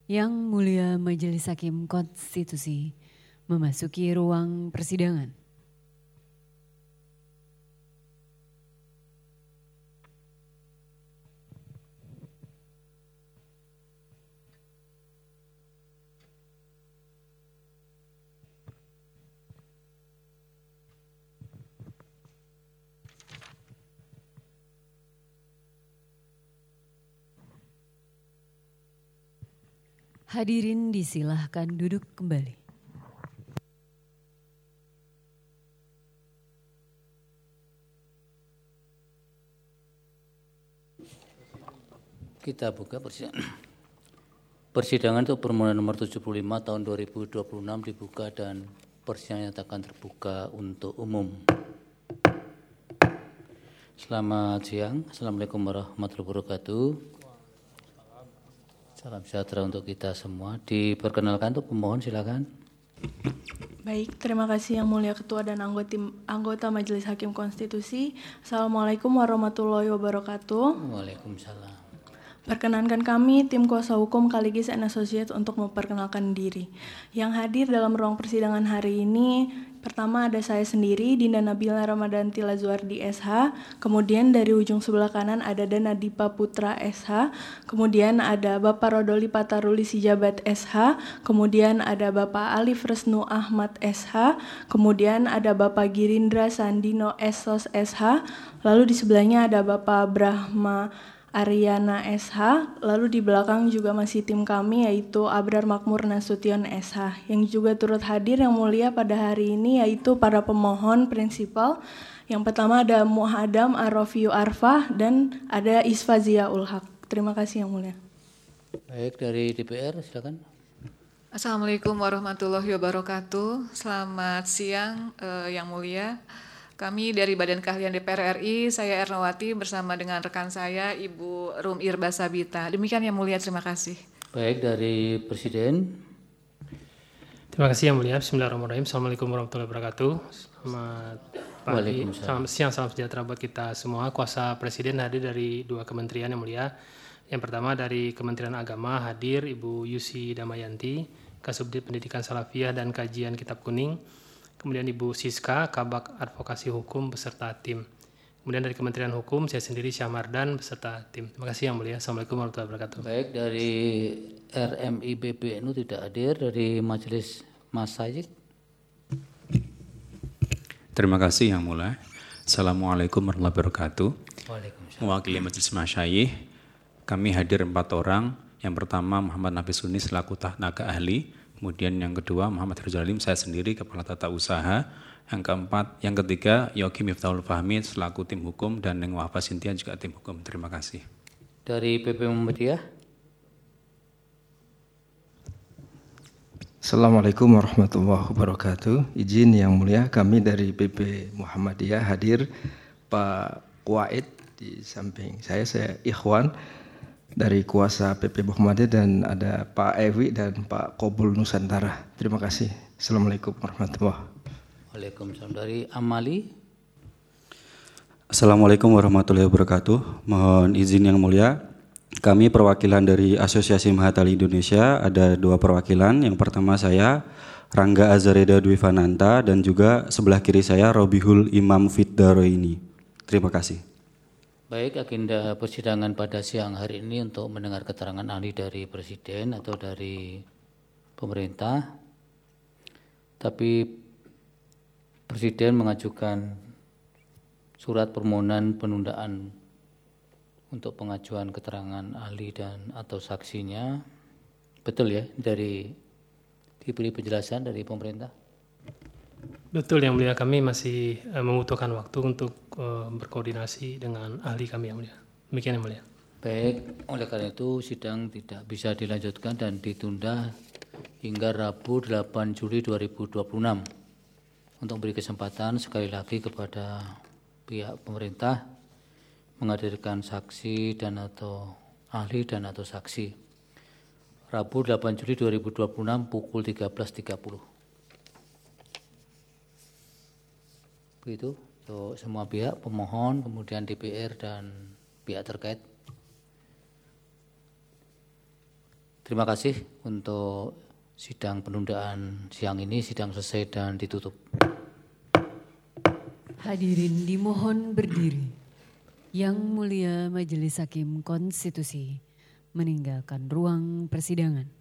Yang Mulia Majelis Hakim Konstitusi memasuki ruang persidangan. Hadirin disilahkan duduk kembali. Kita buka persidangan. Persidangan untuk permohonan nomor 75 tahun 2026 dibuka dan persidangan nyatakan terbuka untuk umum. Selamat siang. Assalamualaikum warahmatullahi wabarakatuh. Salam sejahtera untuk kita semua. Diperkenalkan untuk pemohon, silakan. Baik, terima kasih Yang Mulia Ketua dan anggota Majelis Hakim Konstitusi. Assalamualaikum warahmatullahi wabarakatuh. Waalaikumsalam. Perkenankan kami, tim kuasa hukum Kaligis & Associates untuk memperkenalkan diri. Yang hadir dalam ruang persidangan hari ini, pertama ada saya sendiri, Dinda Nabila Ramadanti Lazuardi SH, kemudian dari ujung sebelah kanan ada Dana Dipa Putra SH, kemudian ada Bapak Rodoli Pataruli Sijabat SH, kemudian ada Bapak Alif Resnu Ahmad SH, kemudian ada Bapak Girindra Sandino Esos SH, lalu di sebelahnya ada Bapak Brahma Ariana SH, lalu di belakang juga masih tim kami yaitu Abrar Makmur Nasution SH. Yang juga turut hadir Yang Mulia pada hari ini yaitu para pemohon prinsipal. Yang pertama ada Muhadam Arofiu Arfah dan ada Isfazia Ulhaq. Terima kasih Yang Mulia. Baik, dari DPR silakan. Assalamualaikum warahmatullahi wabarakatuh. Selamat siang Yang Mulia. Kami dari Badan Keahlian DPR RI, saya Ernawati bersama dengan rekan saya Ibu Rum Irba Sabita. Demikian Yang Mulia, terima kasih. Baik, dari Presiden. Terima kasih Yang Mulia. Bismillahirrahmanirrahim. Assalamualaikum warahmatullahi wabarakatuh. Selamat pagi, selamat siang, salam sejahtera buat kita semua. Kuasa Presiden hadir dari dua kementerian Yang Mulia. Yang pertama dari Kementerian Agama hadir Ibu Yusi Damayanti, Kasubdit Pendidikan Salafiyah dan Kajian Kitab Kuning. Kemudian Ibu Siska, Kabak Advokasi Hukum beserta tim. Kemudian dari Kementerian Hukum, saya sendiri Syahmardan beserta tim. Terima kasih Yang Mulia. Assalamualaikum warahmatullahi wabarakatuh. Baik, dari RMI PBNU tidak hadir, dari Majelis Mas Sayyid. Terima kasih Yang Mulia. Assalamualaikum warahmatullahi wabarakatuh. Waalaikumsalam. Mewakili Majelis Masyayikh, kami hadir 4 orang. Yang pertama Muhammad Nafis Suni selaku tenaga ahli. Kemudian yang kedua Muhammad Rizal Alim, saya sendiri Kepala Tata Usaha. Yang ketiga Yogi Miftahul Fahmi selaku tim hukum dan Neng Wahbah Sintian juga tim hukum. Terima kasih. Dari PP Muhammadiyah. Assalamualaikum warahmatullahi wabarakatuh. Izin Yang Mulia, kami dari PP Muhammadiyah hadir Pak Kuwait di samping saya Ikhwan dari kuasa PP Muhammadiyah dan ada Pak Ewi dan Pak Kobul Nusantara. Terima kasih. Assalamualaikum warahmatullahi wabarakatuh. Waalaikumsalam. Dari Amali. Assalamualaikum warahmatullahi wabarakatuh. Mohon izin Yang Mulia, kami perwakilan dari Asosiasi Mahatali Indonesia, ada 2 perwakilan. Yang pertama saya Rangga Azareda Dwivananta dan juga sebelah kiri saya Robihul Imam Fiddaroini. Terima kasih. Baik, agenda persidangan pada siang hari ini untuk mendengar keterangan ahli dari Presiden atau dari pemerintah. Tapi Presiden mengajukan surat permohonan penundaan untuk pengajuan keterangan ahli dan atau saksinya. Betul ya, diberi penjelasan dari pemerintah? Betul Yang Mulia, kami masih membutuhkan waktu untuk berkoordinasi dengan ahli kami Yang Mulia. Demikian Yang Mulia. Baik, oleh karena itu sidang tidak bisa dilanjutkan dan ditunda hingga Rabu 8 Juli 2026. Untuk beri kesempatan sekali lagi kepada pihak pemerintah menghadirkan saksi dan atau ahli dan atau saksi. Rabu 8 Juli 2026 pukul 13.30. Begitu untuk semua pihak, pemohon, kemudian DPR dan pihak terkait. Terima kasih untuk sidang penundaan siang ini, sidang selesai dan ditutup. Hadirin dimohon berdiri. Yang Mulia Majelis Hakim Konstitusi meninggalkan ruang persidangan.